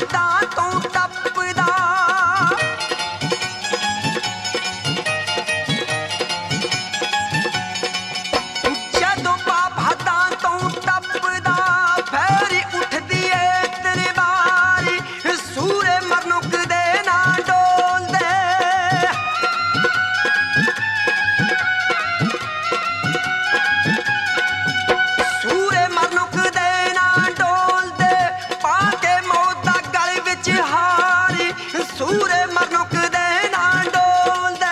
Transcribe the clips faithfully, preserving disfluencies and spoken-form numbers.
ਹੱਦਾਂ ਤੋਂ ਟੱਪਦਾ। ਜਦੋਂ ਪਾਪ ਹੱਦਾਂ ਤੋਂ ਟੱਪਦਾ ਫੇਰ ਉੱਠਦੀ ਏ ਤੇਰੀ ਵਾਰੀ। ਸੂਰੇ ਮਰਨੁਕ ਦੇ ਨਾ ਡੋਲਦੇ। ਸੂਰੇ ਮਰਨੁਕ ਦੇ ਨਾ ਡੋਲਦੇ ਪਾ ਕੇ ਮੌਤ ਦਾ ਗਲ ਵਿੱਚ ਹਾਰੀ। ਸੂਰੇ ਮਰਨੁਕ ਦੇ ਨਾ ਡੋਲਦੇ।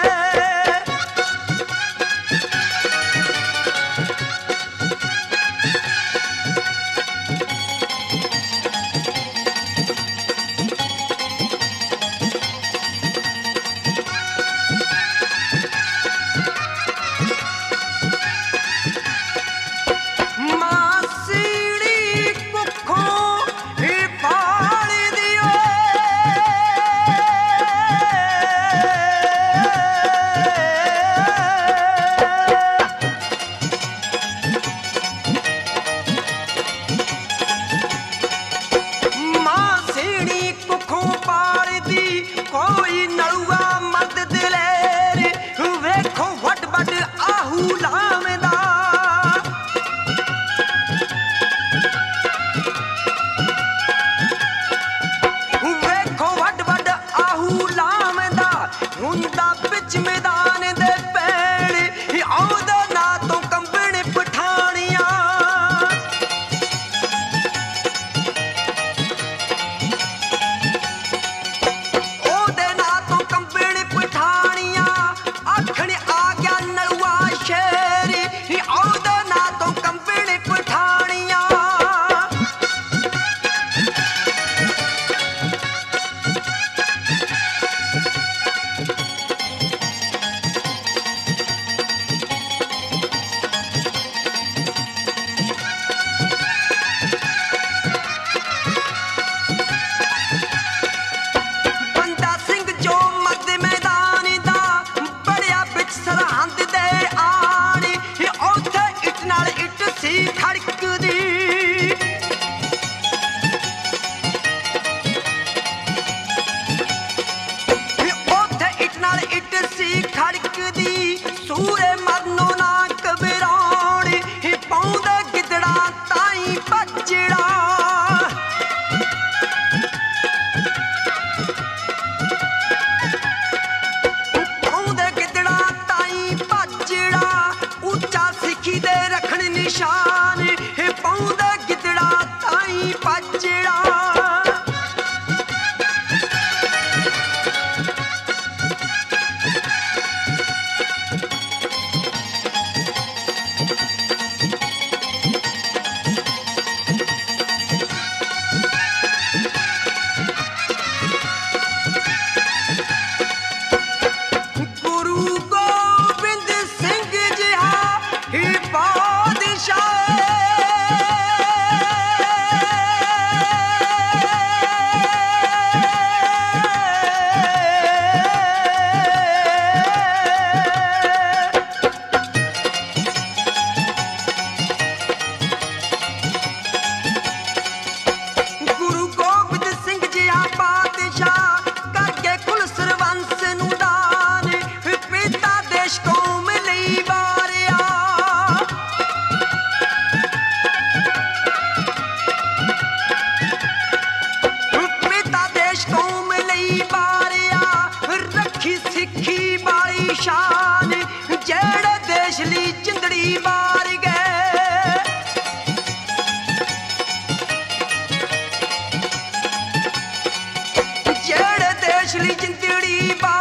ਮਾਸੀੜੀ ਕੁੱਖੋਂ ਹੀ ਪਾਲਦੀ ਓਏ। ਮਾਸੀੜੀ ਕੁੱਖੋਂ ਪਾਲਦੀ ਕੋਈ ਨਲੂਆ ਮਰਦ ਦਲੇਰ। ਵੇਖੋ ਵੱਡ ਵੱਡ ਆਹੂ ਲਾਮਦਾ। ਵੇਖੋ ਵੱਡ ਵੱਡ ਆਹੂ ਲਾਮਦਾ। ਹੁੰਦਾ ਵਿੱਚ ਮੈਦਾਨ ਦੇ ਪੈਣ ਆਉਂਦਾ ਨਾ ਤੋਂ ਕੰਬਣ ਪਠਾਣੀਆਂ। ਉਹਦੇ ਨਾਂ ਤੋਂ ਕੰਬਣ ਪਠਾਣੀਆਂ। ਆਖਣ ਆ ਗਿਆ ਨਲੂਆ ਸ਼ੇਰ ਉਹਦੇ ਨਾਂ ਤੋਂ ਕੰਬਣ ਪਠਾਣੀਆਂ। ਬੰਦਾ ਸਿੰਘ ਜੋ ਮਰਦ ਮੈਦਾਨ ਦਾ ਬੜਿਆ ਵਿੱਚ ਸਰਹੰਦ ਦੇ ਆਣ। ਉੱਥੇ ਇੱਟ ਨਾਲ ਇੱਟ ਸੀ ਖੜਕਦੀ। ਉੱਥੇ ਇੱਟ ਨਾਲ ਇੱਟ ਸੀ ਖੜਕਦੀ। ਸੂਰੇ ਮਰਨੋਂ ਨਾ ਘਬਰਾਉਣ ਪਾਉਂਦੇ ਗਿੱਦੜਾ ਤਾਈਂ ਭੱਜੜਾ। ਪਾਉਂਦੇ ਗਿੱਦੜਾ ਤਾਈਂ ਭੱਜੜਾ। ਉੱਚਾ ਸਿੱਖੀ ਦੇ ਰੱਖਣ ਨਿਸ਼ਾਨ ਪਾਉਂਦੇ ਗਿੱਦੜਾ ਤਾਈਂ ਭੱਜੜਾ। ਗੁਰੂ ਗੋਬਿੰਦ ਸਿੰਘ ਜਿਹਾ ਹੀ ਬਾਦਸ਼ਾਹ। ਗੁਰੂ ਗੋਬਿੰਦ ਸਿੰਘ ਜਿਹਾ ਬਾਦਸ਼ਾਹ ਕਰਕੇ ਕੁਲ ਸਰਬੰਸ ਨੂੰ ਦਾਨ। ਪਿਤਾ ਦੇਸ਼ ਕੌਮ ਲਈ ਵਾਰਿਆ। ਪਿਤਾ ਦੇਸ਼ ਕੌਮ ਲਈ ਵਾਰਿਆ। ਰੱਖੀ ਸਿੱਖੀ ਵਾਲੀ ਸ਼ਾਨ ਜਿਹੜੇ ਦੇਸ਼ ਲਈ ਜਿੰਦੜੀ ਵਾਰ ਗਏ। ਜਿਹੜੇ ਦੇਸ਼ ਲਈ ਜਿੰਦੜੀ ਵਾਰ